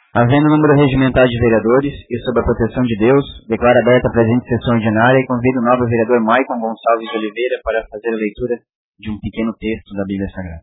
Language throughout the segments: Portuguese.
Havendo número regimental de vereadores e sob a proteção de Deus, declaro aberta a presente sessão ordinária e convido o nobre vereador Maicon Gonçalves de Oliveira para fazer a leitura de um pequeno texto da Bíblia Sagrada.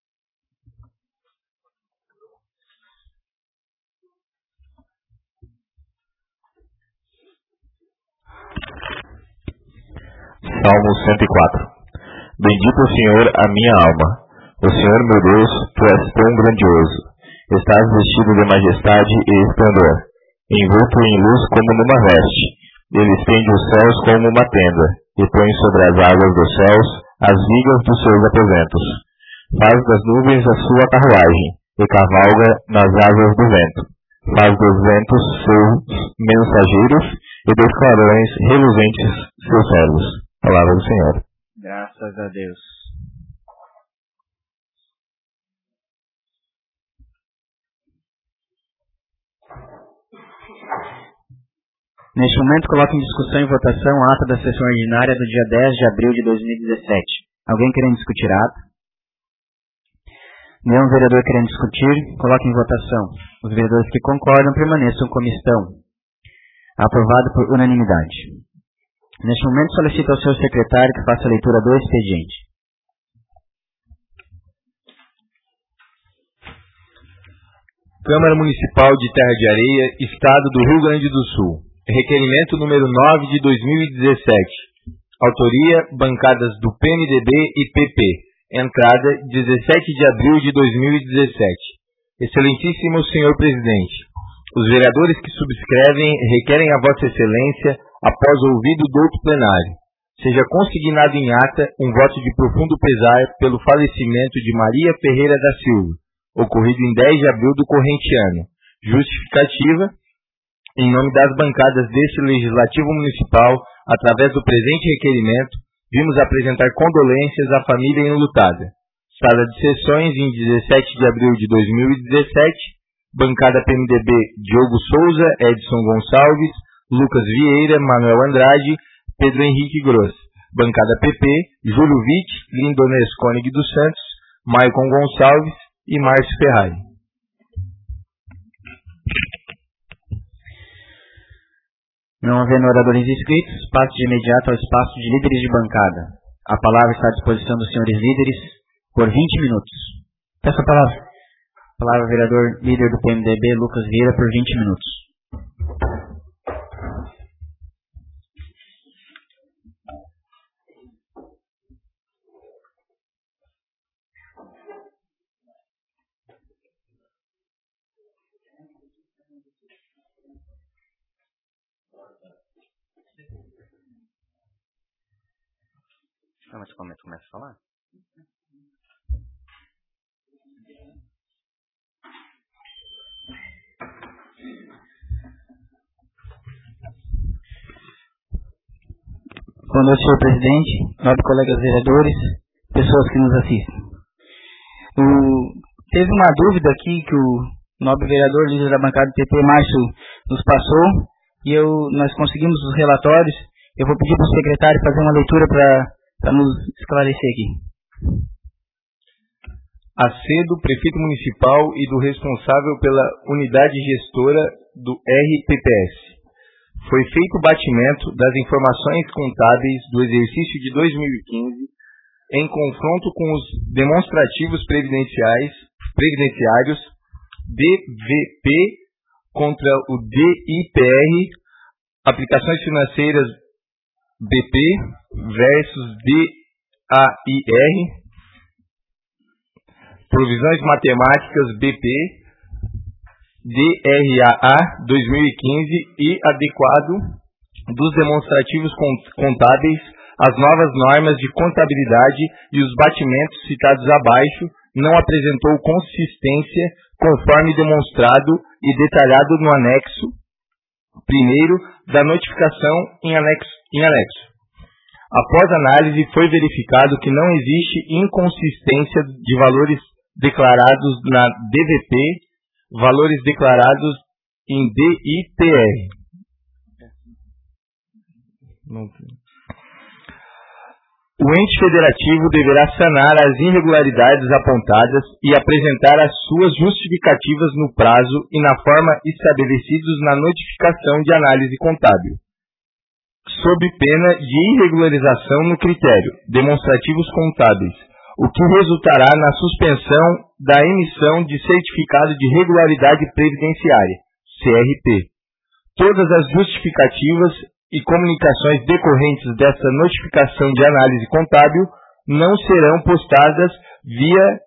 Salmo 104. Bendito o Senhor a minha alma. O Senhor meu Deus, Tu és tão grandioso. Estás vestido de majestade e esplendor, envolto em luz como numa veste. Ele estende os céus como uma tenda, e põe sobre as águas dos céus as vigas dos seus aposentos. Faz das nuvens a sua carruagem, e cavalga nas asas do vento. Faz dos ventos seus mensageiros, e dos clarões reluzentes seus servos. Palavra do Senhor. Graças a Deus. Neste momento, coloco em discussão e votação a ata da sessão ordinária do dia 10 de abril de 2017. Alguém querendo discutir a ata? Nenhum vereador querendo discutir, coloque em votação. Os vereadores que concordam permaneçam como estão. Aprovado por unanimidade. Neste momento, solicito ao seu secretário que faça a leitura do expediente. Câmara Municipal de Terra de Areia, Estado do Rio Grande do Sul. Requerimento número 9 de 2017. Autoria, bancadas do PMDB e PP. Entrada, 17 de abril de 2017. Excelentíssimo Senhor Presidente, os vereadores que subscrevem requerem a Vossa Excelência, após ouvido do outro plenário, seja consignado em ata um voto de profundo pesar pelo falecimento de Maria Ferreira da Silva, ocorrido em 10 de abril do corrente ano. Justificativa, em nome das bancadas deste Legislativo Municipal, através do presente requerimento, vimos apresentar condolências à família enlutada. Sala de sessões, em 17 de abril de 2017, bancada PMDB Diogo Souza, Edson Gonçalves, Lucas Vieira, Manuel Andrade, Pedro Henrique Gross. Bancada PP, Júlio Witt, Lindones Koenig dos Santos, Maicon Gonçalves e Márcio Ferrari. Não havendo oradores inscritos, passo de imediato ao espaço de líderes de bancada. A palavra está à disposição dos senhores líderes por 20 minutos. Peço a palavra. Palavra vereador líder do PMDB, Lucas Vieira, por 20 minutos. Começa a falar? Boa noite, senhor presidente, nobres colegas vereadores, pessoas que nos assistem. Teve uma dúvida aqui que o nobre vereador, líder da bancada do PP, Márcio, nos passou, e nós conseguimos os relatórios. Eu vou pedir para o secretário fazer uma leitura para nos esclarecer aqui. A C do prefeito municipal e do responsável pela unidade gestora do RPPS. Foi feito o batimento das informações contábeis do exercício de 2015 em confronto com os demonstrativos previdenciários DVP contra o DIPR, aplicações financeiras BP versus DAIR, provisões matemáticas BP, DRAA 2015 e adequado dos demonstrativos contábeis às novas normas de contabilidade e os batimentos citados abaixo não apresentou consistência conforme demonstrado e detalhado no anexo primeiro da notificação em anexo. Após análise, foi verificado que não existe inconsistência de valores declarados na DVP, valores declarados em DITR. O ente federativo deverá sanar as irregularidades apontadas e apresentar as suas justificativas no prazo e na forma estabelecidos na notificação de análise contábil, sob pena de irregularização no critério demonstrativos contábeis, o que resultará na suspensão da emissão de certificado de regularidade previdenciária, CRP. Todas as justificativas e comunicações decorrentes dessa notificação de análise contábil não serão postadas via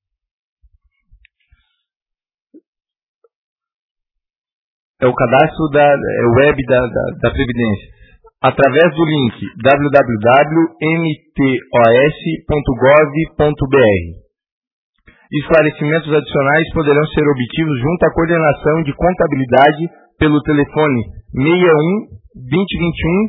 o cadastro web da Previdência, através do link www.mtos.gov.br. Esclarecimentos adicionais poderão ser obtidos junto à coordenação de contabilidade pelo telefone 61 2021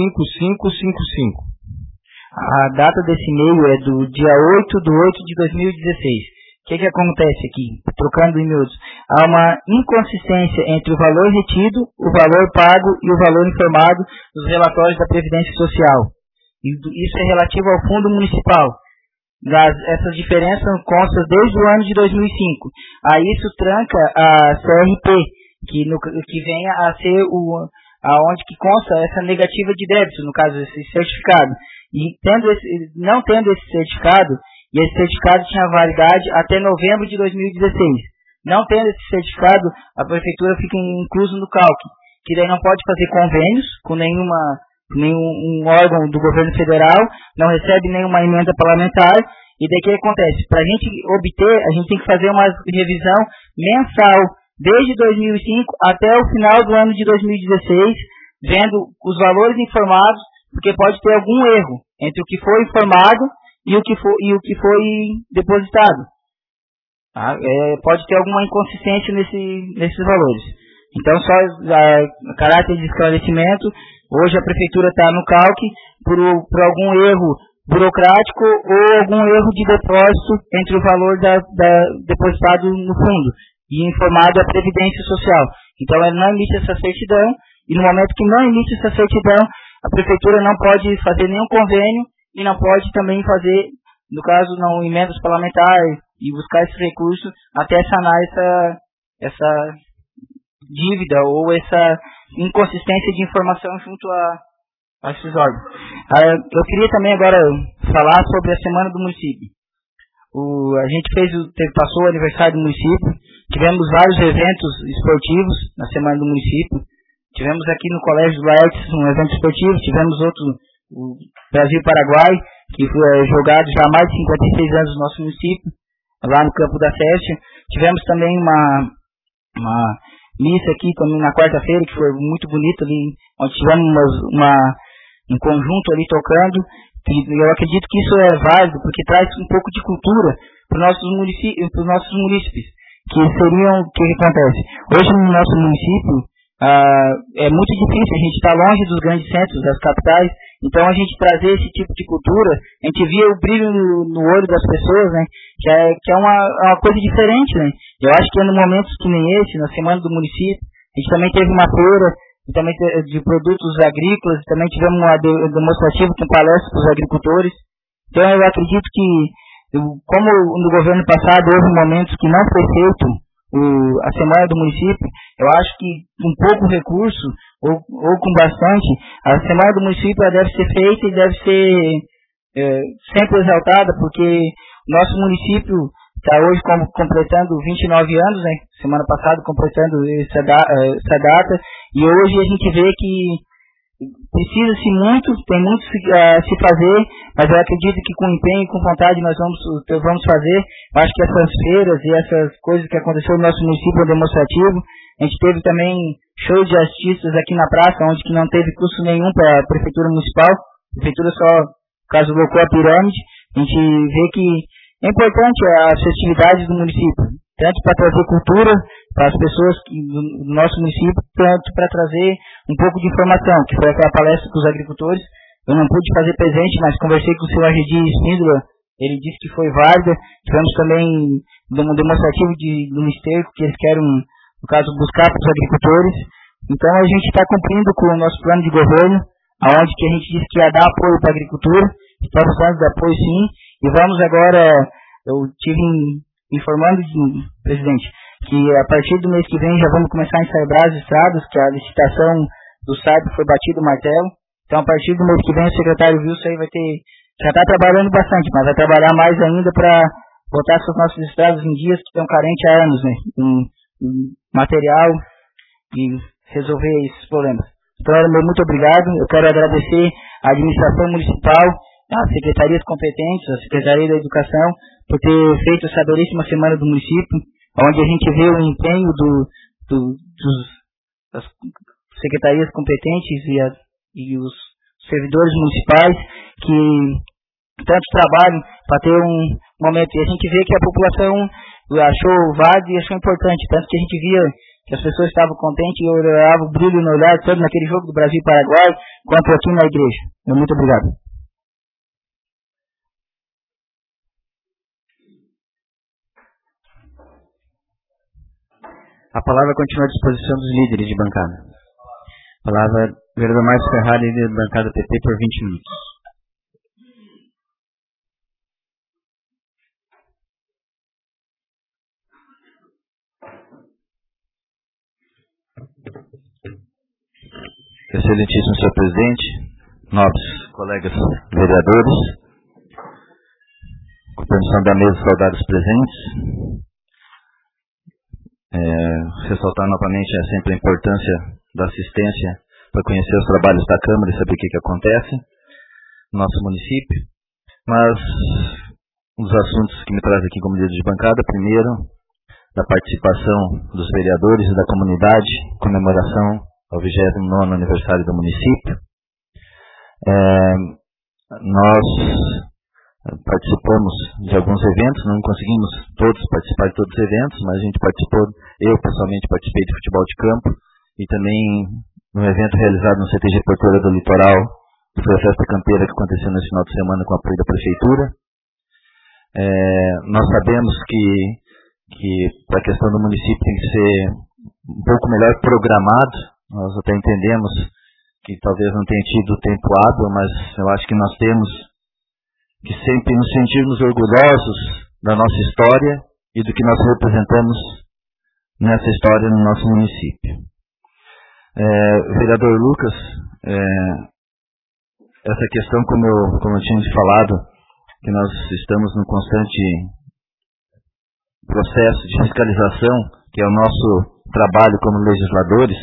5555. A data desse e-mail é do dia 8/8/2016. O que acontece aqui? Trocando em miúdos. Há uma inconsistência entre o valor retido, o valor pago e o valor informado dos relatórios da Previdência Social. Isso é relativo ao Fundo Municipal. Essas diferenças constam desde o ano de 2005. Aí isso tranca a CRP, que venha a ser aonde que consta essa negativa de débito, no caso, esse certificado. E não tendo esse certificado, e esse certificado tinha validade até novembro de 2016. Não tendo esse certificado, a prefeitura fica incluso no CALC, que daí não pode fazer convênios com nenhum órgão do governo federal, não recebe nenhuma emenda parlamentar, e daí o que acontece? Para a gente obter, a gente tem que fazer uma revisão mensal, desde 2005 até o final do ano de 2016, vendo os valores informados, porque pode ter algum erro entre o que foi informado e o que foi depositado. Tá? Pode ter alguma inconsistência nesses valores. Então, só a caráter de esclarecimento, hoje a prefeitura está no CALC por algum erro burocrático ou algum erro de depósito entre o valor depositado no fundo e informado à Previdência Social. Então, ela não emite essa certidão, e no momento que não emite essa certidão, a Prefeitura não pode fazer nenhum convênio e não pode também fazer, no caso, não emendas parlamentares e buscar esse recurso até sanar essa dívida ou essa inconsistência de informação junto a esses órgãos. Eu queria também agora falar sobre a Semana do Município. A gente passou o aniversário do município, tivemos vários eventos esportivos na Semana do Município, tivemos aqui no Colégio do Laertes um evento esportivo, tivemos outro, o Brasil-Paraguai, que foi jogado já há mais de 56 anos no nosso município, lá no campo da Sércia. Tivemos também uma missa aqui também na quarta-feira, que foi muito bonita ali, onde tivemos um conjunto ali tocando. Eu acredito que isso é válido, porque traz um pouco de cultura para os nossos munícipes, que seriam, o que acontece? Hoje no nosso município, é muito difícil, a gente está longe dos grandes centros, das capitais, então a gente trazer esse tipo de cultura, a gente via o brilho no olho das pessoas, né, que é uma coisa diferente, né. Eu acho que em momentos que nem esse, na Semana do Município, a gente também teve uma feira, e também de produtos agrícolas, também tivemos uma demonstrativa com palestras para os agricultores. Então eu acredito que, como no governo passado houve momentos que não foi feito a Semana do Município, eu acho que com pouco recurso, ou com bastante, a Semana do Município deve ser feita e deve ser sempre exaltada, porque o nosso município está hoje completando 29 anos, né? Semana passada completando essa data, e hoje a gente vê que precisa-se muito, tem muito a se fazer, mas eu acredito que com empenho e com vontade nós vamos fazer. Eu acho que essas feiras e essas coisas que aconteceram no nosso município é demonstrativo. A gente teve também show de artistas aqui na praça, onde que não teve custo nenhum para a Prefeitura Municipal. A Prefeitura só, caso colocou a pirâmide. A gente vê que é importante as festividades do município, tanto para trazer cultura para as pessoas do nosso município, tanto para trazer um pouco de informação, que foi aquela palestra com os agricultores. Eu não pude fazer presente, mas conversei com o seu Argedi Espíndola, ele disse que foi válida. Tivemos também um demonstrativo do esterco, que eles querem, no caso, buscar para os agricultores. Então a gente está cumprindo com o nosso plano de governo, onde que a gente disse que ia dar apoio para a agricultura, estamos dando de apoio sim, e vamos agora, eu tive informando, presidente, que a partir do mês que vem já vamos começar a ensaiar as estradas, que a licitação do SAIB foi batido o martelo, então a partir do mês que vem o secretário Wilson aí vai ter, já está trabalhando bastante, mas vai trabalhar mais ainda para botar essas nossas estradas em dias que estão carentes há anos, né, em material e resolver esses problemas. Então, muito obrigado, eu quero agradecer à administração municipal, às secretarias competentes, à Secretaria da Educação, por ter feito essa belíssima semana do município, onde a gente vê o empenho das secretarias competentes e os servidores municipais que tanto trabalham para ter um momento. E a gente vê que a população achou válido e achou importante, tanto que a gente via que as pessoas estavam contentes e olhavam o brilho no olhar, tanto naquele jogo do Brasil e Paraguai, quanto aqui na igreja. Muito obrigado. A palavra continua à disposição dos líderes de bancada. A palavra vereador Márcio Ferrari, líder da bancada PT, por 20 minutos. Excelentíssimo senhor presidente, nobres colegas vereadores, com permissão da mesa, saudar os presentes. Ressaltar novamente sempre a importância da assistência para conhecer os trabalhos da Câmara e saber o que acontece no nosso município. Mas um dos assuntos que me traz aqui como líder de bancada, primeiro, da participação dos vereadores e da comunidade, comemoração ao 29º aniversário do município. Nós participamos de alguns eventos, não conseguimos todos participar de todos os eventos, mas a gente participou, eu pessoalmente participei de futebol de campo e também no evento realizado no CTG Porteira do Litoral, que foi a festa campeira que aconteceu nesse final de semana com apoio da prefeitura. Nós sabemos que a questão do município tem que ser um pouco melhor programado. Nós até entendemos que talvez não tenha tido tempo hábil, mas eu acho que nós temos que sempre nos sentirmos orgulhosos da nossa história e do que nós representamos nessa história no nosso município. Vereador Lucas, essa questão, como eu tinha falado, que nós estamos num constante processo de fiscalização, que é o nosso trabalho como legisladores.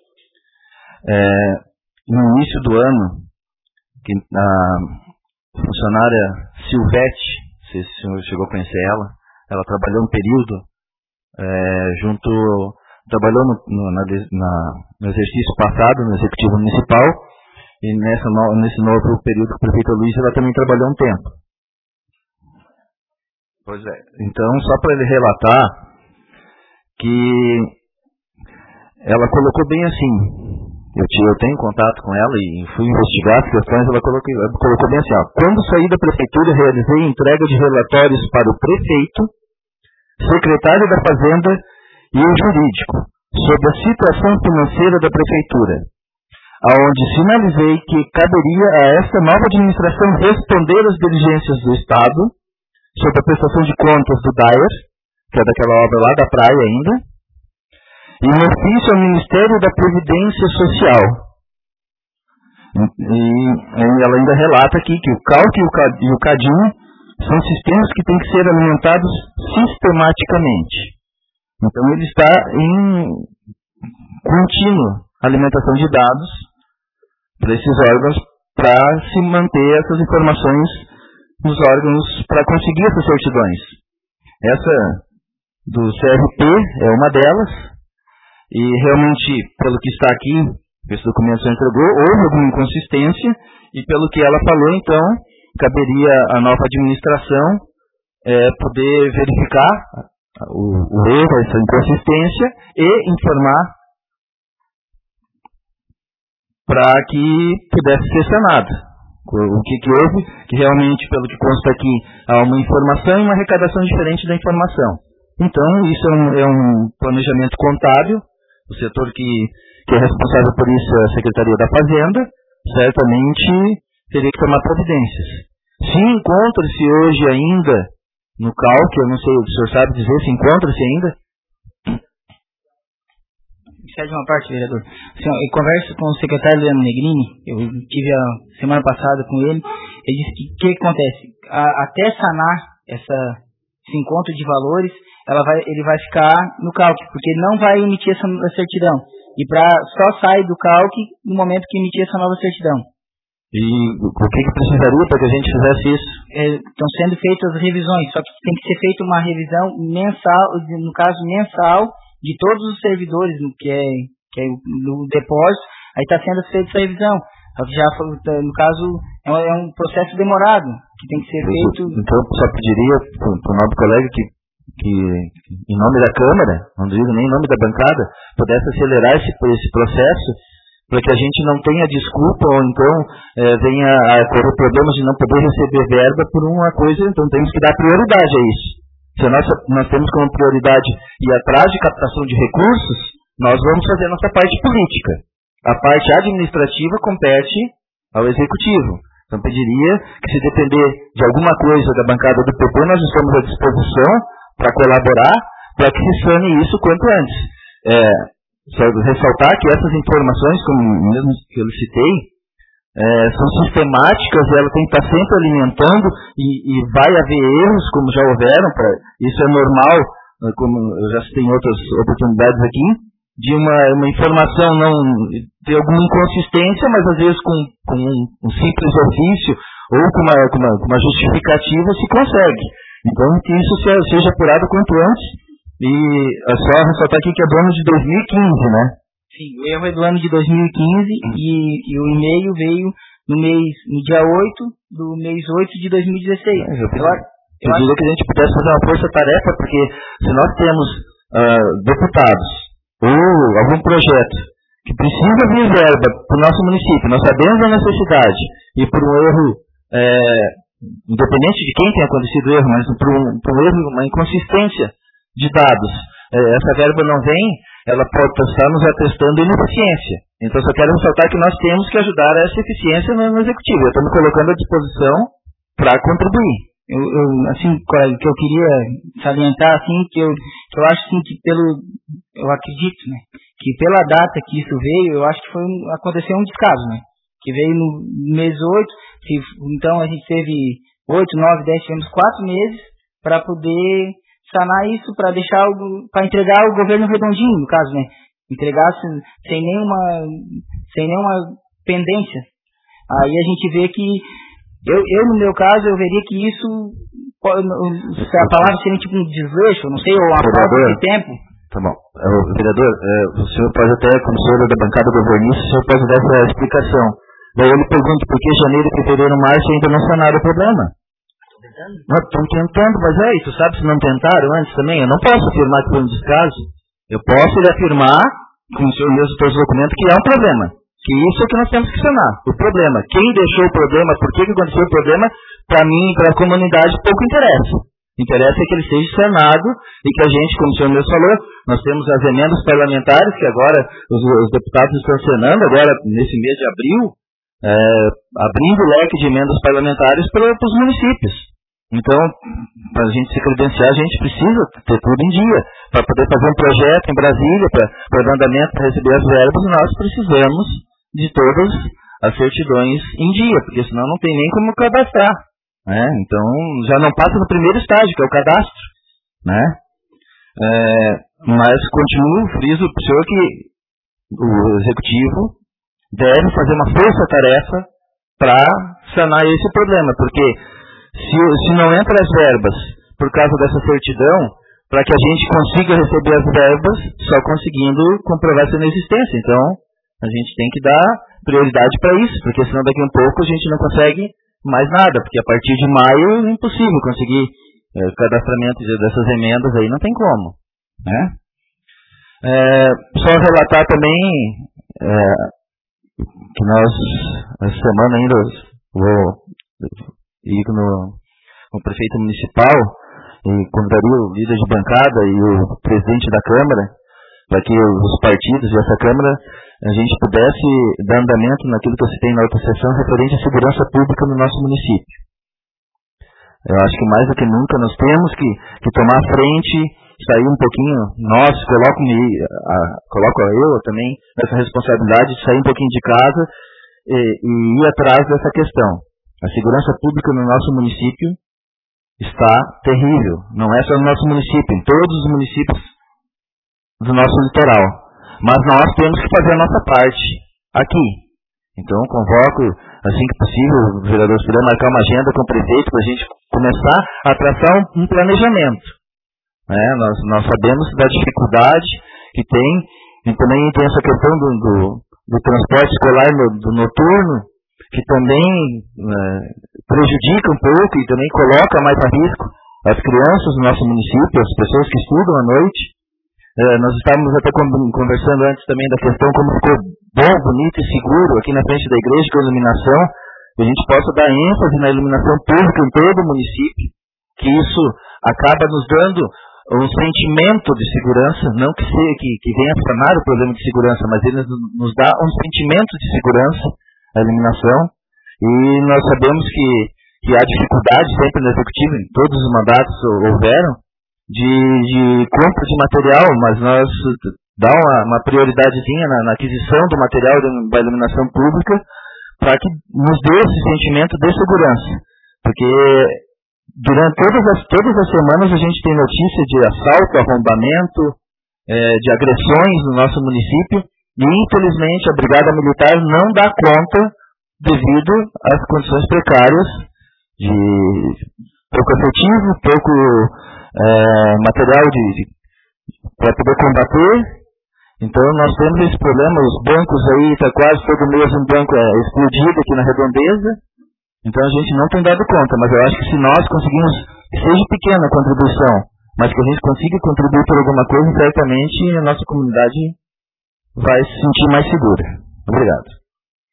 No início do ano, que a funcionária Silvete, não sei se o senhor chegou a conhecer ela trabalhou um período trabalhou no exercício passado, no Executivo Municipal, e nesse novo período com o prefeito Luiz, ela também trabalhou um tempo. Pois é. Então, só para ele relatar que ela colocou bem assim, eu tenho contato com ela e fui investigar as questões, ela colocou bem assim, quando saí da prefeitura, realizei entrega de relatórios para o prefeito, secretário da Fazenda e o jurídico, sobre a situação financeira da prefeitura, aonde sinalizei que caberia a esta nova administração responder às diligências do Estado sobre a prestação de contas do DAER, que é daquela obra lá da praia ainda, e um ofício ao Ministério da Previdência Social. E ela ainda relata aqui que o CALC e o CADIM são sistemas que têm que ser alimentados sistematicamente. Então ele está em contínua alimentação de dados para esses órgãos, para se manter essas informações nos órgãos, para conseguir essas certidões. Essa do CRP é uma delas, e realmente, pelo que está aqui, esse documento já entregou, houve alguma inconsistência, e pelo que ela falou, então, caberia à nova administração poder verificar o erro, essa inconsistência, e informar para que pudesse ser sanado. O que houve, que realmente, pelo que consta aqui, há uma informação e uma arrecadação diferente da informação. Então, isso é um planejamento contábil. O setor que é responsável por isso é a Secretaria da Fazenda, certamente teria que tomar providências. Se encontra-se hoje ainda no CALC, eu não sei, o senhor sabe dizer se encontra-se ainda? Cede uma parte, vereador. Eu converso com o secretário Leandro Negrini, eu tive a semana passada com ele disse que o que acontece? Até sanar esse encontro de valores, ele vai ficar no CALC, porque ele não vai emitir essa certidão. E só sai do CALC no momento que emitir essa nova certidão. E o que precisaria para que a gente fizesse isso? Estão sendo feitas as revisões, só que tem que ser feita uma revisão mensal, no caso mensal, de todos os servidores, que é no depósito, aí está sendo feita essa revisão. Só que já, no caso, é um processo demorado, que tem que ser feito... Então, eu só pediria para o nosso colega que, em nome da Câmara, não digo nem em nome da bancada, pudesse acelerar esse processo, para que a gente não tenha desculpa, ou então venha a correr problemas de não poder receber verba por uma coisa, então temos que dar prioridade a isso. Se nós temos como prioridade ir atrás de captação de recursos, nós vamos fazer a nossa parte política. A parte administrativa compete ao Executivo. Então pediria que, se depender de alguma coisa da bancada do PP, nós estamos à disposição para colaborar, para que se sane isso quanto antes. Só ressaltar que essas informações, como mesmo que eu citei, são sistemáticas, ela tem que estar sempre alimentando e vai haver erros, como já houveram, isso é normal, como eu já citei em outras oportunidades aqui, de uma informação não ter alguma inconsistência, mas às vezes com um simples ofício ou com uma justificativa se consegue. Então que isso seja apurado quanto antes. E é só ressaltar aqui que é do ano de 2015, né? Sim, o erro é do ano de 2015 e o e-mail veio no dia 8 do mês 8 de 2016. Eu pediria que a gente pudesse fazer uma força-tarefa, porque se nós temos deputados ou algum projeto que precisa vir verba para o nosso município, nós sabemos a necessidade, e por um erro, independente de quem tenha acontecido o erro, mas por um erro, uma inconsistência de dados, essa verba não vem, ela pode estar nos atestando ineficiência. Então, só quero ressaltar que nós temos que ajudar a essa eficiência no Executivo. Eu estou me colocando à disposição para contribuir. Assim, que eu queria salientar, assim, que eu acho assim, que eu acredito, né, que pela data que isso veio, eu acho que aconteceu um descaso, né, que veio no mês 8, então a gente teve 8, 9, 10, tivemos 4 meses para poder sanar isso, para entregar o governo redondinho, no caso, né, entregar sem nenhuma pendência. Aí a gente vê que eu no meu caso, eu veria que isso, a palavra seria tipo um desleixo, não sei, ou uma falta de tempo. Tá bom. Vereador, o senhor pode até, como senhor da bancada governista, o senhor pode dar essa explicação. Daí eu lhe pergunto por que janeiro, fevereiro, março ainda não sanaram o problema? Estão tentando, mas tu sabe se não tentaram antes também? Eu não posso afirmar que foi um descaso. Eu posso lhe afirmar, como o senhor mesmo trouxe o documento, que é um problema. Que isso é que nós temos que sanar. O problema. Quem deixou o problema, por que aconteceu o problema, para mim e para a comunidade pouco interessa. Interessa é que ele seja sanado e que a gente, como o senhor mesmo falou, nós temos as emendas parlamentares, que agora os deputados estão sanando, agora nesse mês de abril, abrindo o leque de emendas parlamentares para os municípios. Então, para a gente se credenciar, a gente precisa ter tudo em dia. Para poder fazer um projeto em Brasília, para o andamento, para receber as verbas, nós precisamos de todas as certidões em dia, porque senão não tem nem como cadastrar. Né? Então, já não passa no primeiro estágio, que é o cadastro. Né? Mas continuo, friso para o senhor que o Executivo deve fazer uma força-tarefa para sanar esse problema, porque se não entra as verbas por causa dessa certidão, para que a gente consiga receber as verbas só conseguindo comprovar essa inexistência. Então, a gente tem que dar prioridade para isso, porque senão daqui a um pouco a gente não consegue mais nada, porque a partir de maio é impossível conseguir cadastramento dessas emendas aí, não tem como. Né? Só relatar também que nós, essa semana ainda, vou ir no prefeito municipal e convidaria o líder de bancada e o presidente da Câmara para que os partidos e essa Câmara a gente pudesse dar andamento naquilo que eu citei na outra sessão referente à segurança pública no nosso município. Eu acho que mais do que nunca nós temos que tomar a frente, sair um pouquinho, coloco eu também nessa responsabilidade de sair um pouquinho de casa e ir atrás dessa questão. A segurança pública no nosso município está terrível. Não é só no nosso município, em todos os municípios do nosso litoral. Mas nós temos que fazer a nossa parte aqui. Então, convoco, assim que possível, os vereadores puderem marcar uma agenda com o prefeito para a gente começar a traçar um planejamento. Nós sabemos da dificuldade que tem, e também tem essa questão do transporte escolar do noturno, que também prejudica um pouco e também coloca mais a risco as crianças do nosso município, as pessoas que estudam à noite. Nós estávamos até conversando antes também da questão como ficou bom, bonito e seguro aqui na frente da igreja com a iluminação, que a gente possa dar ênfase na iluminação pública em todo o município, que isso acaba nos dando um sentimento de segurança, não que venha a sanar o problema de segurança, mas ele nos dá um sentimento de segurança, a iluminação, e nós sabemos que há dificuldade sempre no executivo, em todos os mandatos houveram, de compra de material, mas nós dá uma prioridadezinha na aquisição do material da iluminação pública para que nos dê esse sentimento de segurança. Porque durante todas as semanas a gente tem notícia de assalto, arrombamento, de agressões no nosso município e infelizmente a Brigada Militar não dá conta devido às condições precárias de pouco efetivo, pouco material para poder combater. Então nós temos esse problema, os bancos aí, está quase todo mês um banco explodido aqui na Redondeza, então a gente não tem dado conta, mas eu acho que se nós conseguimos, que seja pequena a contribuição, mas que a gente consiga contribuir por alguma coisa, certamente a nossa comunidade vai se sentir mais segura. Obrigado.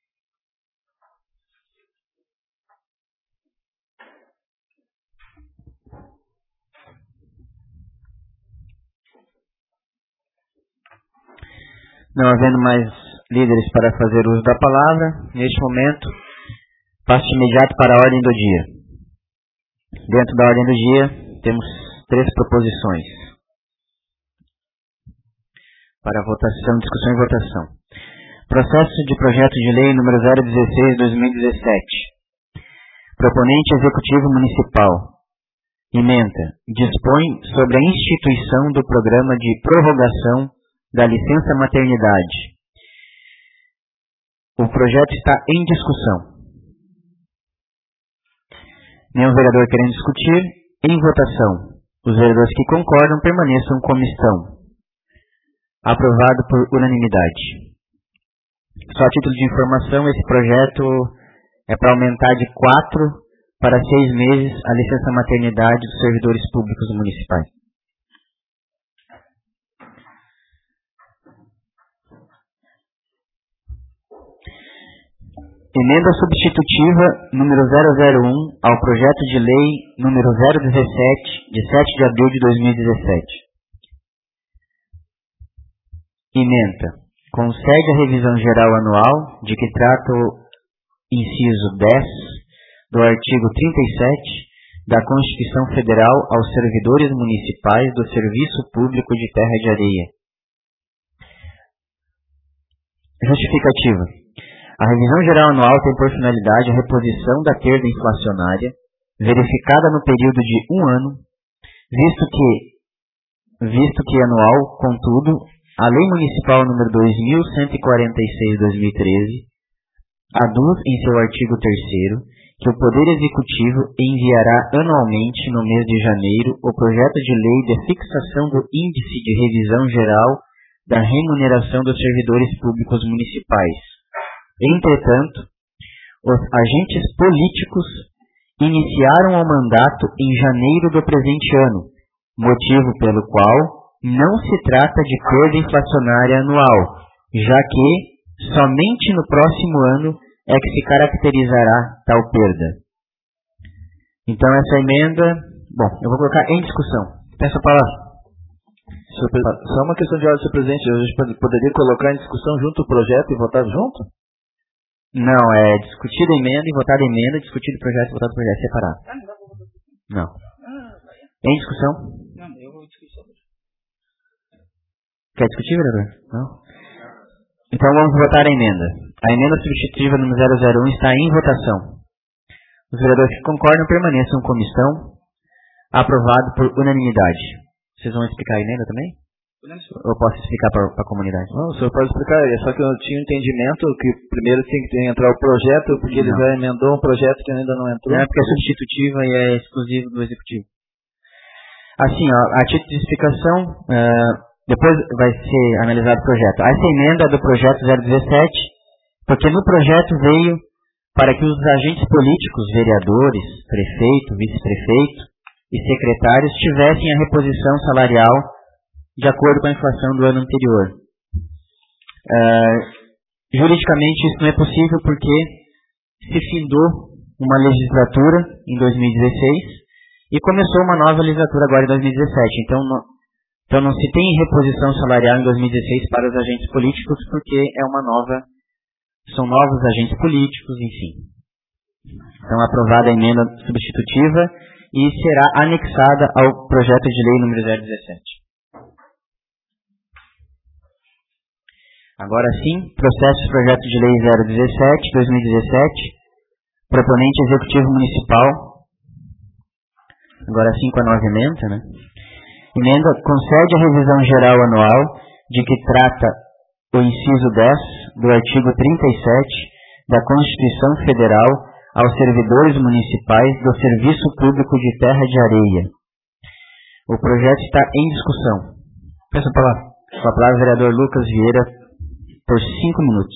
Não havendo mais líderes para fazer uso da palavra, neste momento, passo de imediato para a ordem do dia. Dentro da ordem do dia, temos 3 proposições para votação, discussão e votação. Processo de projeto de lei número 016/2017. Proponente Executivo Municipal. Ementa. Dispõe sobre a instituição do programa de prorrogação da licença maternidade. O projeto está em discussão. Nenhum vereador querendo discutir. Em votação. Os vereadores que concordam permaneçam como estão. Aprovado por unanimidade. Só a título de informação, esse projeto é para aumentar de 4 para 6 meses a licença maternidade dos servidores públicos municipais. Emenda substitutiva número 001 ao projeto de lei número 017, de 7 de abril de 2017. Emenda. Concede a revisão geral anual de que trata o inciso 10 do artigo 37 da Constituição Federal aos servidores municipais do Serviço Público de Terra de Areia. Justificativa. A revisão geral anual tem por finalidade a reposição da perda inflacionária verificada no período de 1 ano, visto que anual, contudo, a Lei Municipal nº 2146/2013 aduz em seu artigo 3º que o Poder Executivo enviará anualmente no mês de janeiro o projeto de lei de fixação do índice de revisão geral da remuneração dos servidores públicos municipais. Entretanto, os agentes políticos iniciaram o mandato em janeiro do presente ano, motivo pelo qual não se trata de perda inflacionária anual, já que somente no próximo ano é que se caracterizará tal perda. Então essa emenda, eu vou colocar em discussão. Peço a palavra. Só uma questão de ordem, senhor presidente, a gente poderia colocar em discussão junto o projeto e votar junto? Não, é discutida a emenda e votada a emenda, discutido o projeto e votado o projeto separado. Não. Em discussão? Não, eu vou discutir sobre. Quer discutir, vereador? Não? Então vamos votar a emenda. A emenda substitutiva número 001 está em votação. Os vereadores que concordam permaneçam em comissão. Aprovado por unanimidade. Vocês vão explicar a emenda também? Ou posso explicar para a comunidade? Não, o senhor pode explicar, é só que eu tinha um entendimento que primeiro tem que entrar o projeto, porque ele já emendou um projeto que ainda não entrou. Não é porque é substitutiva e é exclusivo do Executivo. Assim, ó, a título de explicação, depois vai ser analisado o projeto. Essa emenda é do projeto 017, porque no projeto veio para que os agentes políticos, vereadores, prefeito, vice-prefeito e secretários tivessem a reposição salarial de acordo com a inflação do ano anterior. Juridicamente isso não é possível porque se findou uma legislatura em 2016 e começou uma nova legislatura agora em 2017. Então não se tem reposição salarial em 2016 para os agentes políticos porque são novos agentes políticos, enfim. Então aprovada a emenda substitutiva e será anexada ao projeto de lei número 017. Agora sim, processo de projeto de lei 017/2017, proponente executivo municipal. Agora sim com a nova emenda, né? Emenda concede a revisão geral anual de que trata o inciso 10 do artigo 37 da Constituição Federal aos servidores municipais do Serviço Público de Terra de Areia. O projeto está em discussão. Peço a palavra. Com a palavra, vereador Lucas Vieira, por 5 minutos.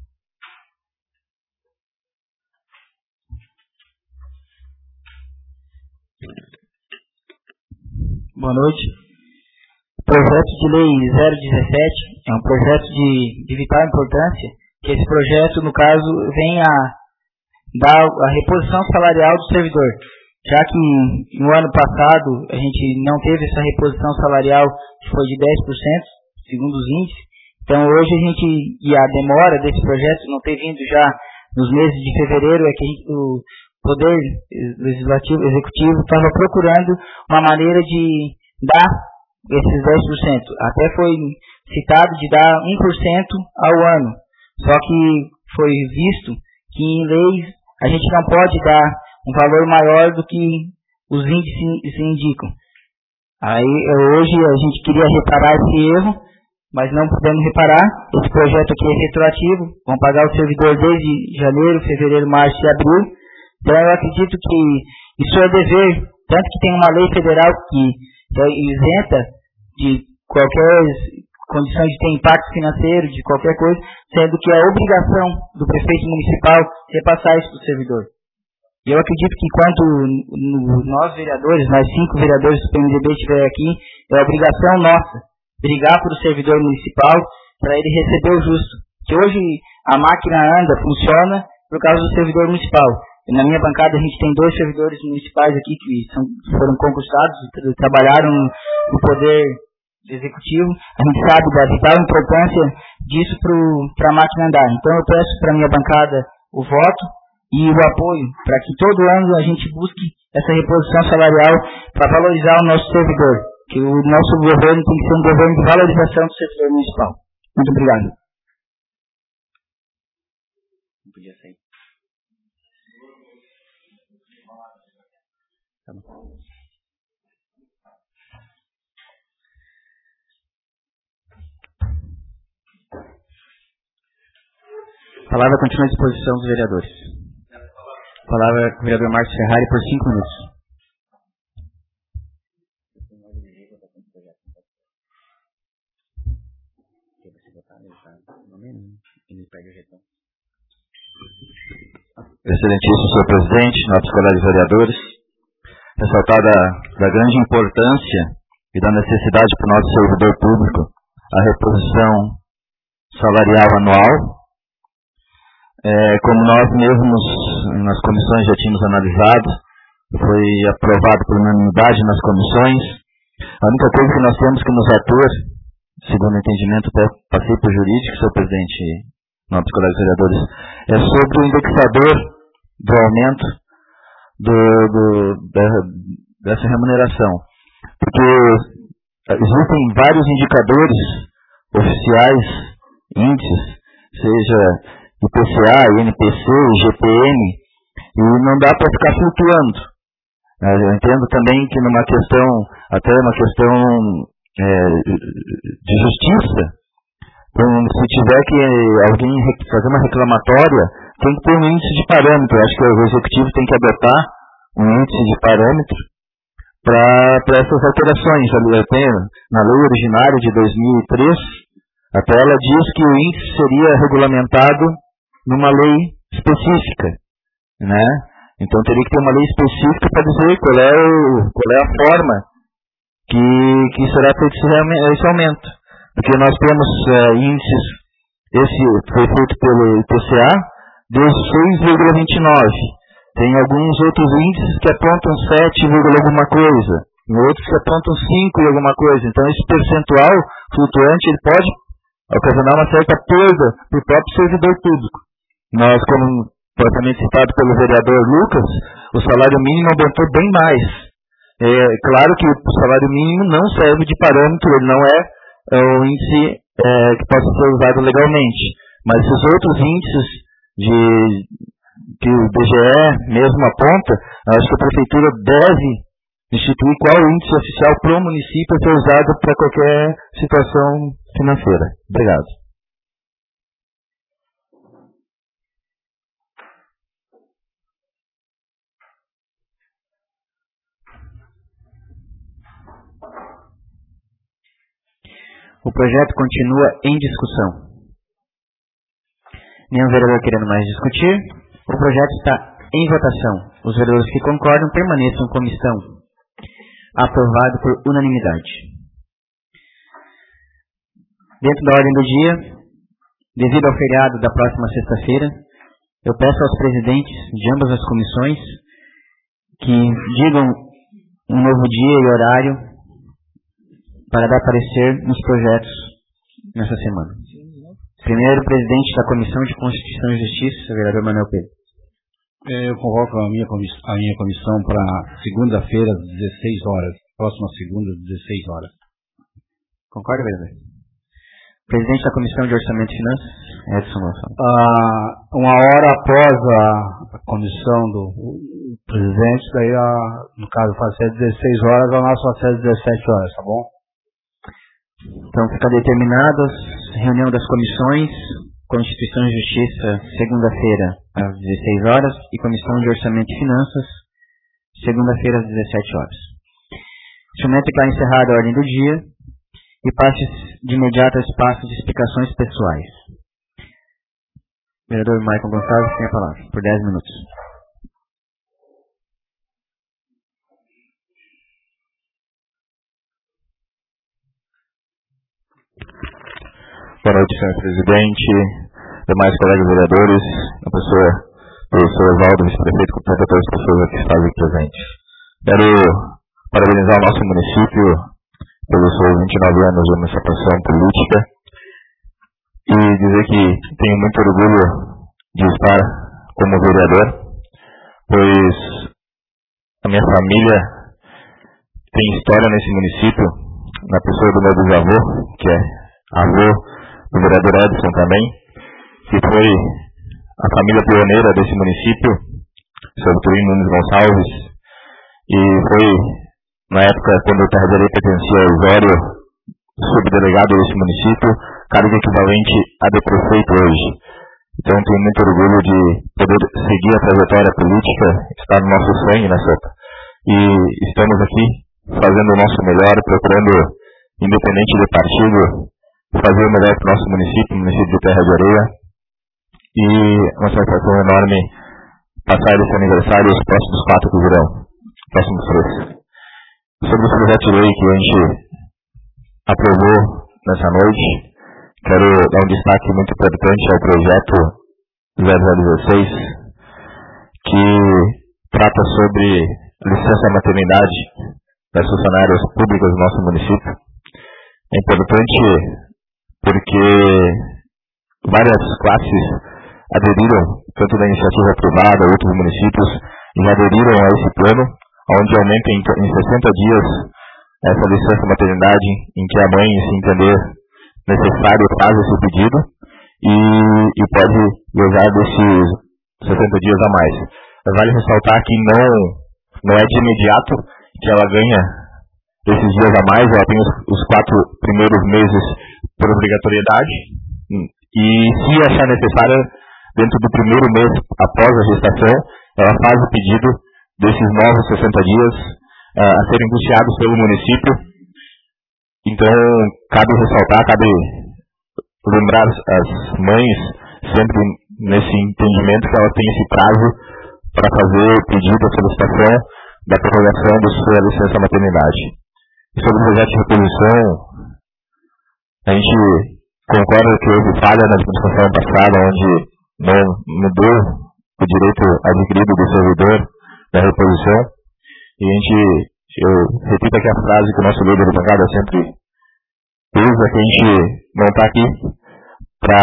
Boa noite. O projeto de lei 017 é um projeto de vital importância, que esse projeto, no caso, vem a dar a reposição salarial do servidor, já que no ano passado a gente não teve essa reposição salarial, que foi de 10%, segundo os índices. Então hoje e a demora desse projeto não ter vindo já nos meses de fevereiro é que o Poder Legislativo, Executivo estava procurando uma maneira de dar esses 10%. Até foi citado de dar 1% ao ano. Só que foi visto que em leis a gente não pode dar um valor maior do que os índices indicam. Aí hoje a gente queria reparar esse erro, mas não podemos reparar. Esse projeto aqui é retroativo, vão pagar o servidor desde janeiro, fevereiro, março e abril. Então eu acredito que isso é dever, tanto que tem uma lei federal que é isenta de qualquer condição de ter impacto financeiro, de qualquer coisa, sendo que é obrigação do prefeito municipal repassar isso para o servidor. E eu acredito que enquanto nós vereadores, nós 5 vereadores do PMDB estiver aqui, é obrigação nossa brigar para o servidor municipal para ele receber o justo. Que hoje a máquina anda, funciona por causa do servidor municipal. E na minha bancada a gente tem 2 servidores municipais aqui que foram concursados e trabalharam no Poder Executivo. A gente sabe da vital importância disso para a máquina andar. Então eu peço para a minha bancada o voto e o apoio para que todo ano a gente busque essa reposição salarial para valorizar o nosso servidor. Que o nosso governo tem que ser um governo de valorização do servidor municipal. Muito obrigado. Não podia sair. Tá bom. A palavra continua à disposição dos vereadores. A palavra com o vereador Marcos Ferrari por 5 minutos. Excelentíssimo senhor presidente, nossos colegas vereadores, ressaltar da grande importância e da necessidade para o nosso servidor público a reposição salarial anual. Como nós mesmos nas comissões já tínhamos analisado, foi aprovado por unanimidade nas comissões. A única coisa que nós temos que nos ater, segundo o entendimento, até passei para o jurídico, senhor presidente, nossos colegas vereadores, é sobre o indexador do aumento dessa remuneração. Porque existem vários indicadores oficiais, índices, seja IPCA, INPC, IGPM, e não dá para ficar flutuando. Eu entendo também que numa questão, até uma questão de justiça, se tiver que alguém fazer uma reclamatória, tem que ter um índice de parâmetro. Acho que o executivo tem que adotar um índice de parâmetro para essas alterações. Na lei originária de 2003, até ela diz que o índice seria regulamentado numa lei específica, né? Então teria que ter uma lei específica para dizer qual é a forma que será feito esse aumento. Porque nós temos índices, esse foi feito pelo IPCA, deu 6,29. Tem alguns outros índices que apontam 7, alguma coisa, e outros que apontam 5 e alguma coisa. Então esse percentual flutuante ele pode ocasionar uma certa perda para o próprio servidor público. Nós, como propriamente citado pelo vereador Lucas, o salário mínimo aumentou bem mais. Claro que o salário mínimo não serve de parâmetro, ele não é o índice que possa ser usado legalmente. Mas esses outros índices que o BGE mesmo aponta, acho que a Prefeitura deve instituir qual o índice oficial para o município a ser usado para qualquer situação financeira. Obrigado. O projeto continua em discussão. Nenhum vereador querendo mais discutir. O projeto está em votação. Os vereadores que concordam permaneçam em comissão. Aprovado por unanimidade. Dentro da ordem do dia, devido ao feriado da próxima sexta-feira, eu peço aos presidentes de ambas as comissões que digam um novo dia e horário para dar parecer nos projetos nessa semana. Primeiro, presidente da Comissão de Constituição e Justiça, vereador Manuel Pedro. Eu convoco a minha comissão para segunda-feira, às 16 horas. Próxima segunda, às 16 horas. Concorda, vereador? Presidente da Comissão de Orçamento e Finanças, Edson Gonçalves. Uma hora após a comissão do presidente, daí, no caso, vai ser às 16 horas, a nossa vai ser às 17 horas, tá bom? Então, fica determinado a reunião das comissões, Constituição e Justiça, segunda-feira, às 16 horas, e Comissão de Orçamento e Finanças, segunda-feira, às 17 horas. Neste momento está encerrada a ordem do dia e passe de imediato ao espaço de explicações pessoais. Vereador Maicon Gonçalves tem a palavra, por 10 minutos. Boa noite, senhor presidente, demais colegas vereadores, a pessoa do professor Oswaldo, vice-prefeito, com todas as pessoas aqui que estão presentes. Quero parabenizar o nosso município pelos seus 29 anos de emancipação política e dizer que tenho muito orgulho de estar como vereador, pois a minha família tem história nesse município, na pessoa do meu bisavô, que é avô do vereador Edson também, que foi a família pioneira desse município, seu Turino Nunes Gonçalves, e foi, na época, quando o Terra de Areia pertencia ao Osório, subdelegado desse município, cargo equivalente a de prefeito hoje. Então, tenho muito orgulho de poder seguir a trajetória política, está no nosso sangue, né, Sota? E estamos aqui fazendo o nosso melhor, procurando, independente do partido, fazer o melhor para o nosso município, município de Terra de Areia, e uma satisfação enorme passar esse aniversário os próximos 4 que virão, próximos 3. Sobre o projeto de lei que a gente aprovou nessa noite, quero dar um destaque muito importante ao projeto 0016, que trata sobre licença maternidade das funcionárias públicas do nosso município. É importante porque várias classes aderiram, tanto da iniciativa privada, outros municípios, já aderiram a esse plano, onde aumenta em 60 dias essa licença maternidade, em que a mãe, se entender necessário, faz esse pedido e pode usar desses 60 dias a mais. Vale ressaltar que não é de imediato que ela ganha esses dias a mais, ela tem os 4 primeiros meses por obrigatoriedade, e se achar necessário, dentro do primeiro mês após a gestação, ela faz o pedido desses novos 60 dias a serem custeados pelo município. Então, cabe ressaltar, cabe lembrar as mães, sempre nesse entendimento, que elas têm esse prazo para fazer o pedido, a solicitação da prorrogação da sua licença maternidade. Sobre o projeto de reposição, a gente concorda que houve falha na administração passada, onde não mudou o direito adquirido do servidor da reposição. E eu repito aqui a frase que o nosso líder de bancada sempre usa, que a gente não está aqui para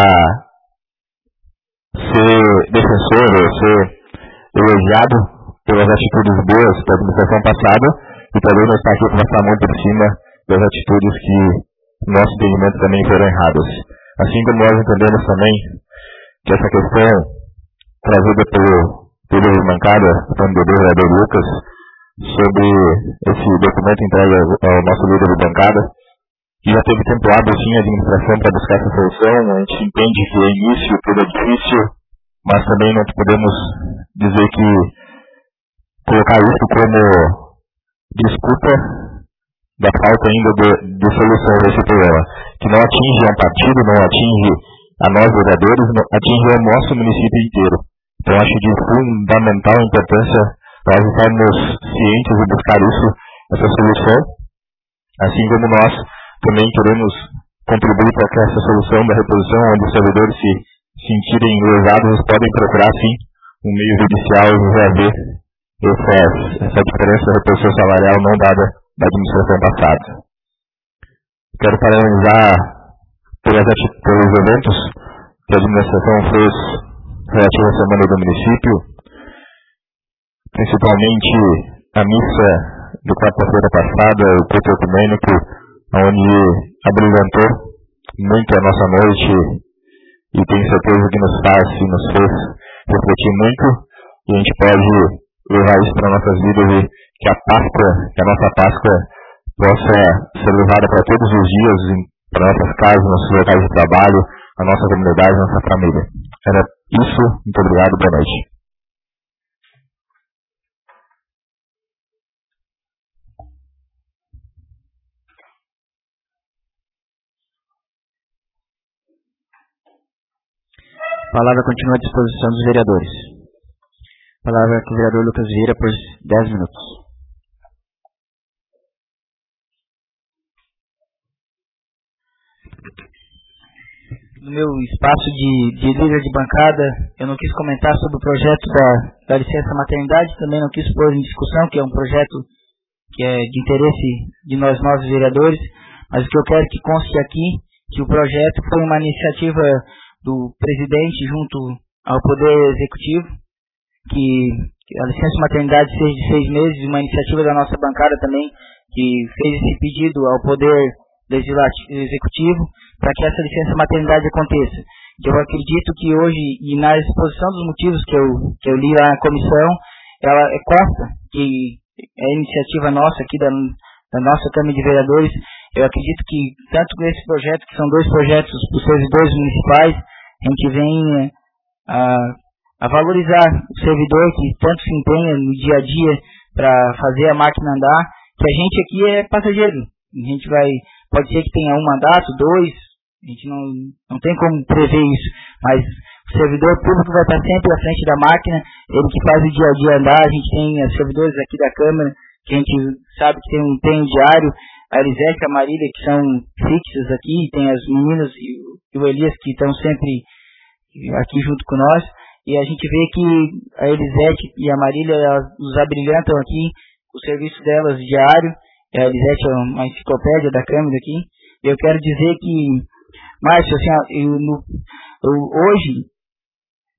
ser defensor ou ser elogiado pelas atitudes boas da administração passada, e também não está aqui para passar a mão por cima das atitudes que, no nosso entendimento, também foram erradas. Assim como nós entendemos também que essa questão trazida pelo líder de bancada, o vereador Lucas, sobre esse documento entregue ao nosso líder de bancada, que já teve tempo hábil sim a administração para buscar essa solução. A gente entende que é início, tudo é difícil, mas também não podemos dizer que colocar isso como desculpa da falta ainda de solução desse problema, que não atinge um partido, não atinge a nós vereadores, atinge o nosso município inteiro. Então acho de fundamental importância nós estarmos cientes de buscar essa solução, assim como nós também queremos contribuir para que essa solução da reposição, onde os servidores se sentirem lesados, eles podem procurar sim um meio judicial e reaver essa diferença da reposição salarial não dada da administração passada. Quero parabenizar pelos eventos que a administração fez relativo à Semana do Município, principalmente a missa de quarta-feira passada, o culto ecumênico, onde abrilhantou muito a nossa noite, e tenho certeza que nos fez refletir muito, e a gente pode levar isso para nossas vidas, e que a nossa Páscoa possa ser levada para todos os dias, para nossas casas, nossos locais de trabalho, a nossa comunidade, a nossa família. Era isso, muito obrigado, boa noite. A palavra continua à disposição dos vereadores. A palavra é com o vereador Lucas Vieira por 10 minutos. No meu espaço de líder de bancada, eu não quis comentar sobre o projeto da licença maternidade, também não quis pôr em discussão, que é um projeto que é de interesse de nós vereadores, mas o que eu quero que conste aqui, que o projeto foi uma iniciativa do presidente junto ao Poder Executivo, que a licença maternidade seja de 6 meses, uma iniciativa da nossa bancada também, que fez esse pedido ao Poder Executivo para que essa licença maternidade aconteça. Eu acredito que hoje, e na exposição dos motivos que eu li lá na comissão, ela consta que é iniciativa nossa aqui da nossa Câmara de Vereadores. Eu acredito que tanto com esse projeto, que são 2 projetos para os servidores municipais, a gente vem a valorizar o servidor que tanto se empenha no dia a dia para fazer a máquina andar, que a gente aqui é passageiro. A gente pode ser que tenha 1 mandato, 2, a gente não tem como prever isso, mas o servidor público vai estar sempre à frente da máquina, ele que faz o dia a dia andar. A gente tem os servidores aqui da Câmara, que a gente sabe que tem um empenho diário, a Elisete e a Marília, que são fixas aqui, tem as meninas e o Elias, que estão sempre aqui junto com nós, e a gente vê que a Elisete e a Marília, elas nos abrilhantam aqui, o serviço delas diário. A Elisete é uma enciclopédia da Câmara aqui. Eu quero dizer que, Márcio, assim, hoje,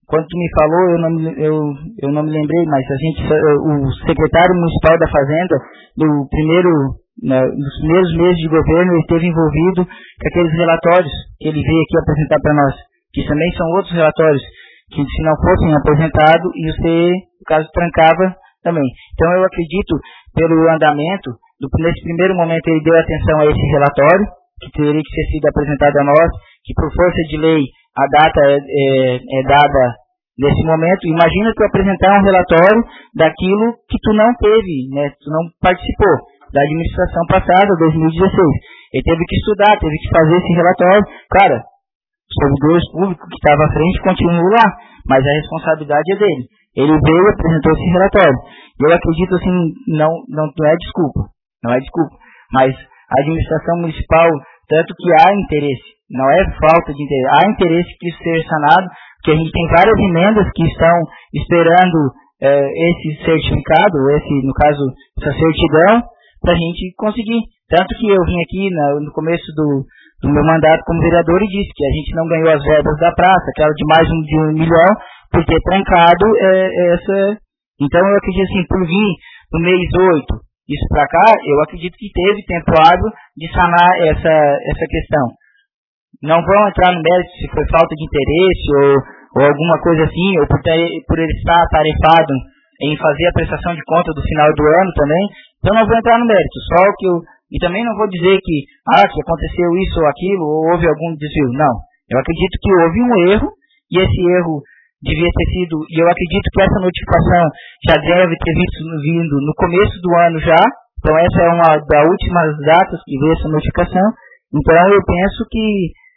quando tu me falou, eu não me lembrei, mas o secretário municipal da Fazenda, dos primeiros meses de governo, ele esteve envolvido com aqueles relatórios que ele veio aqui apresentar para nós, que também são outros relatórios, que se não fossem apresentados, no caso, trancava também. Então eu acredito, pelo andamento, nesse primeiro momento ele deu atenção a esse relatório, que teria que ter sido apresentado a nós, que por força de lei a data é dada nesse momento. Imagina tu apresentar um relatório daquilo que tu não teve, né? Tu não participou da administração passada, 2016. Ele teve que estudar, teve que fazer esse relatório. Cara, os servidores públicos que estavam à frente continuam lá, mas a responsabilidade é dele. Ele veio e apresentou esse relatório. Eu acredito assim, não é desculpa, mas a administração municipal, tanto que há interesse, não é falta de interesse, há interesse que isso seja sanado, porque a gente tem várias emendas que estão esperando esse certificado, no caso, essa certidão, para a gente conseguir. Tanto que eu vim aqui no começo do meu mandato como vereador e disse que a gente não ganhou as verbas da praça, aquela de mais de 1 milhão, por ter trancado essa. Então eu acredito assim, por vir no mês 8, isso para cá, eu acredito que teve tempo hábil de sanar essa questão. Não vão entrar no mérito se foi falta de interesse ou alguma coisa assim, ou por ele estar atarefado em fazer a prestação de conta do final do ano também. Então não vou entrar no mérito, só o que e também não vou dizer que aconteceu isso ou aquilo, ou houve algum desvio. Não, eu acredito que houve um erro, e esse erro devia ter sido, e eu acredito que essa notificação já deve ter vindo no começo do ano já. Então essa é uma das últimas datas que veio essa notificação. Então eu penso que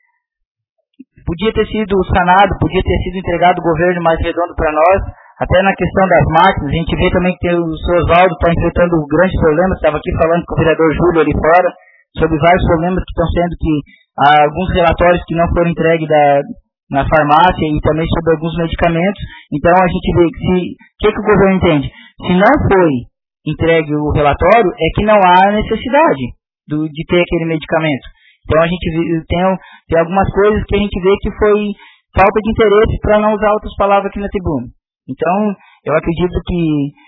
podia ter sido sanado, podia ter sido entregado o governo mais redondo para nós. Até na questão das máquinas, a gente vê também que o seu Oswaldo está enfrentando grandes problemas. Estava aqui falando com o vereador Júlio ali fora, sobre vários problemas que estão sendo, que há alguns relatórios que não foram entregues na farmácia, e também sobre alguns medicamentos. Então a gente vê que o governo entende. Se não foi entregue o relatório, é que não há necessidade de ter aquele medicamento. Então a gente tem algumas coisas que a gente vê que foi falta de interesse, para não usar outras palavras aqui na tribuna. Então, eu acredito que,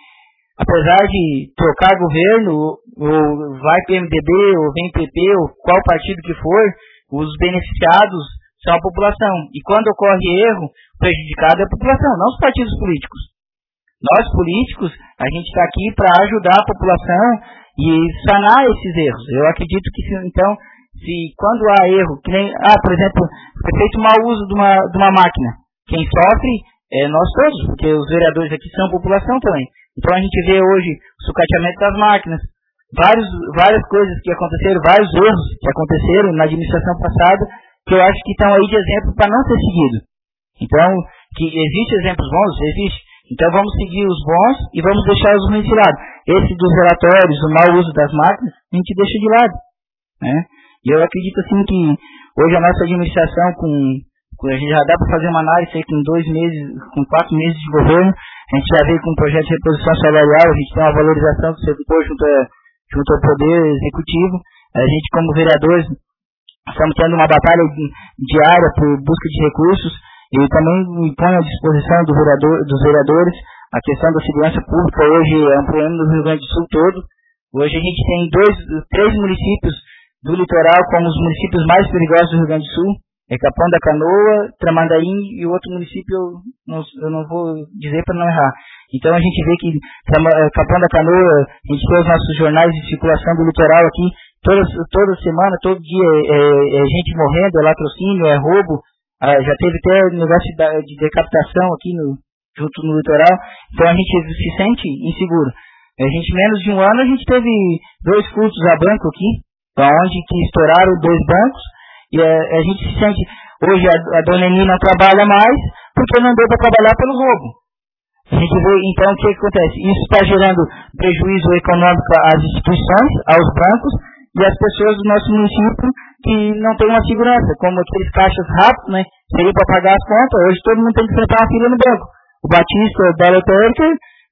apesar de trocar governo, ou vai PMDB, ou vem PP, ou qual partido que for, os beneficiados são a população. E quando ocorre erro, o prejudicado é a população, não os partidos políticos. Nós, políticos, a gente está aqui para ajudar a população e sanar esses erros. Eu acredito que, então, quando há erro, que nem, por exemplo, foi feito mau uso de uma máquina, quem sofre nós todos, porque os vereadores aqui são população também. Então a gente vê hoje o sucateamento das máquinas, várias coisas que aconteceram, vários erros que aconteceram na administração passada, que eu acho que estão aí de exemplo para não ser seguido. Então, que existem exemplos bons, existe. Então vamos seguir os bons e vamos deixar os ruins de lado. Esse dos relatórios, o mau uso das máquinas, a gente deixa de lado, né? E eu acredito assim que hoje a nossa administração, a gente já dá para fazer uma análise aí com 4 meses de governo. A gente já veio com um projeto de reposição salarial, a gente tem uma valorização do setor junto ao Poder Executivo. A gente, como vereadores, estamos tendo uma batalha diária por busca de recursos, e também me põe à disposição dos vereadores a questão da segurança pública. Hoje é um problema no Rio Grande do Sul todo. Hoje a gente tem 3 municípios do litoral como os municípios mais perigosos do Rio Grande do Sul. É Capão da Canoa, Tramandaí e o outro município eu não vou dizer para não errar. Então a gente vê que Capão da Canoa, a gente tem os nossos jornais de circulação do litoral aqui, toda semana, todo dia é gente morrendo, é latrocínio, é roubo, já teve até negócio de decapitação aqui junto no litoral. Então a gente se sente inseguro. Menos de um ano, a gente teve 2 furtos a banco aqui, onde que estouraram 2 bancos. E a gente se sente, hoje a dona Eni não trabalha mais, porque não deu para trabalhar pelo roubo. A gente vê, então, o que acontece? Isso está gerando prejuízo econômico às instituições, aos bancos, e às pessoas do nosso município que não tem uma segurança, como aqueles caixas rápidos, né? Seria para pagar as contas, hoje todo mundo tem que enfrentar uma fila no banco. O Batista, da Lotérica,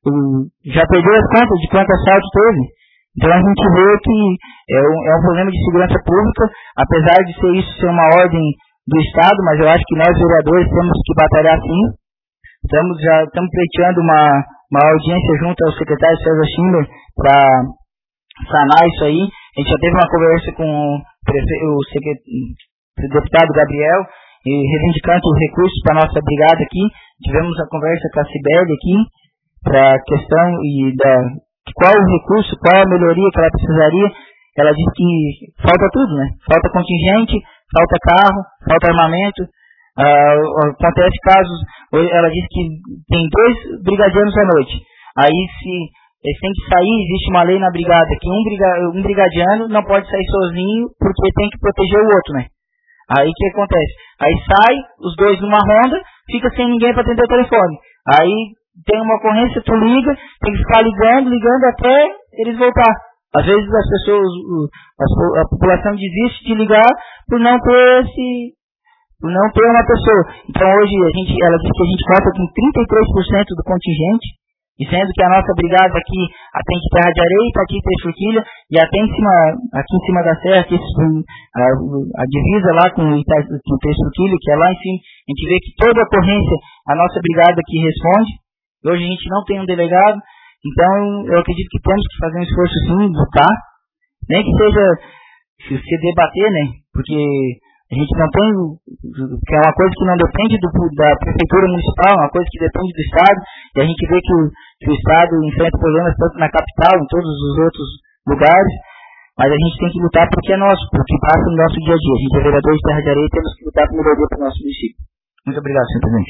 já perdeu as contas de quanto assalto teve. Então a gente vê que é um problema de segurança pública, apesar de isso ser uma ordem do Estado, mas eu acho que nós vereadores temos que batalhar sim. Já estamos pleiteando uma audiência junto ao secretário César Schindler para sanar isso aí. A gente já teve uma conversa com o deputado Gabriel, reivindicando os recursos para a nossa brigada aqui. Tivemos a conversa com a Cibele aqui, para a questão qual o recurso, qual a melhoria que ela precisaria. Ela disse que falta tudo, né? Falta contingente, falta carro, falta armamento. Acontece casos, ela disse que tem 2 brigadianos à noite. Aí se eles têm que sair, existe uma lei na brigada que um brigadiano não pode sair sozinho porque tem que proteger o outro, né? Aí o que acontece? Aí sai, os 2 numa ronda, fica sem ninguém para atender o telefone. Aí tem uma ocorrência, tu liga, tem que ficar ligando até eles voltar. Às vezes as pessoas, a população desiste de ligar por não ter uma pessoa. Então hoje ela diz que a gente conta com 33% do contingente, dizendo que a nossa brigada aqui atende Terra de Areia, Itati e Três Forquilhas, e até aqui em cima da serra, a divisa lá com Três Forquilhas, que é lá em cima, a gente vê que toda ocorrência, a nossa brigada aqui responde. Hoje a gente não tem um delegado, então eu acredito que temos que fazer um esforço sim, lutar, nem que seja se debater, né, porque a gente não tem, que é uma coisa que não depende da prefeitura municipal, é uma coisa que depende do Estado, e a gente vê que o Estado enfrenta problemas tanto na capital, em todos os outros lugares, mas a gente tem que lutar porque é nosso, porque passa no nosso dia a dia. A gente é vereador de Terra de Areia e temos que lutar por melhoria para o nosso município. Muito obrigado, senhor presidente.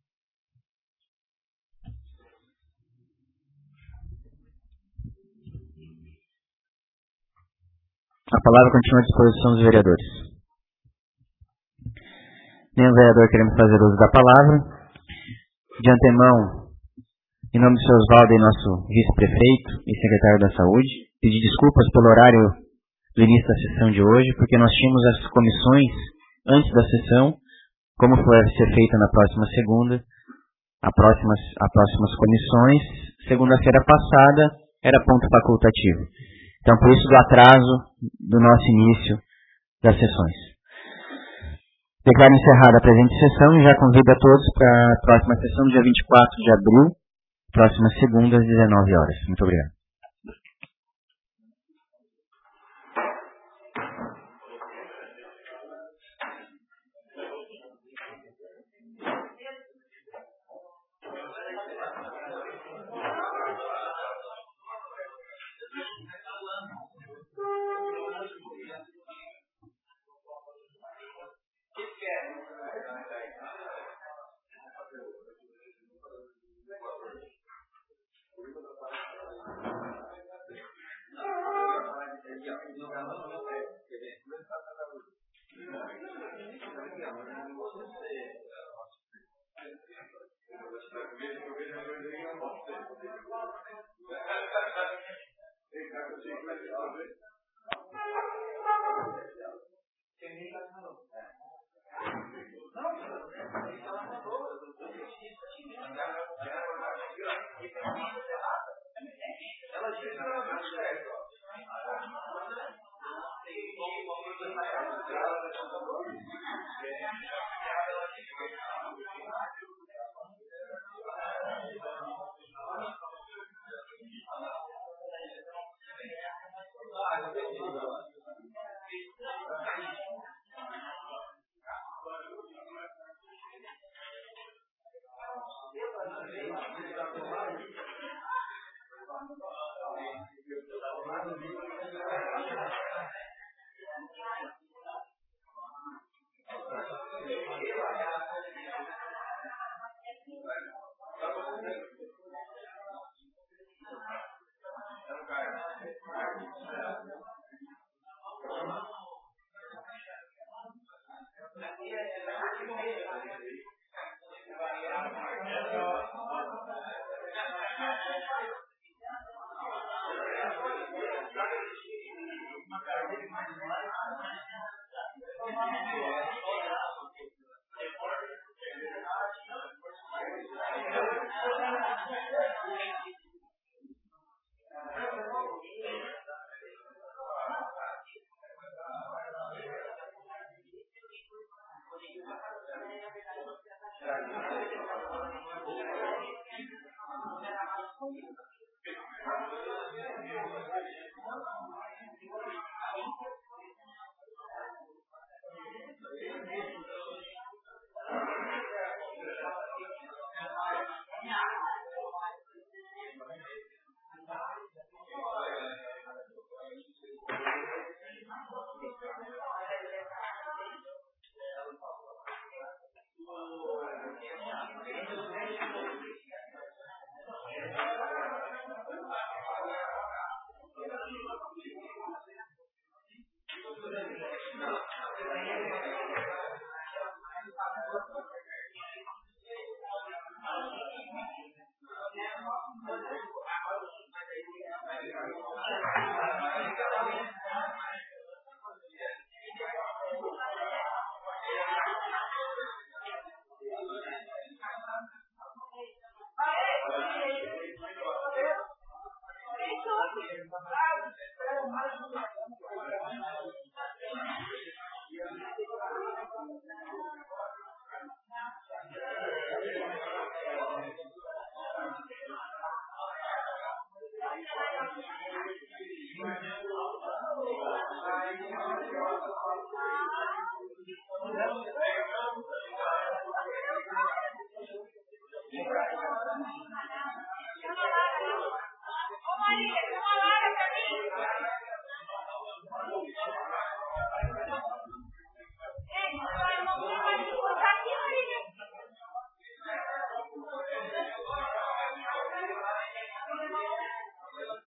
A palavra continua à disposição dos vereadores. Nenhum vereador querendo fazer uso da palavra. De antemão, em nome do Sr. Osvaldo e nosso vice-prefeito e secretário da Saúde, pedir desculpas pelo horário do início da sessão de hoje, porque nós tínhamos as comissões antes da sessão, como foi a ser feita na próxima segunda, as próximas comissões. Segunda-feira passada era ponto facultativo. Então, por isso do atraso do nosso início das sessões. Declaro encerrada a presente sessão e já convido a todos para a próxima sessão, dia 24 de abril, próxima segunda, às 19 horas. Muito obrigado.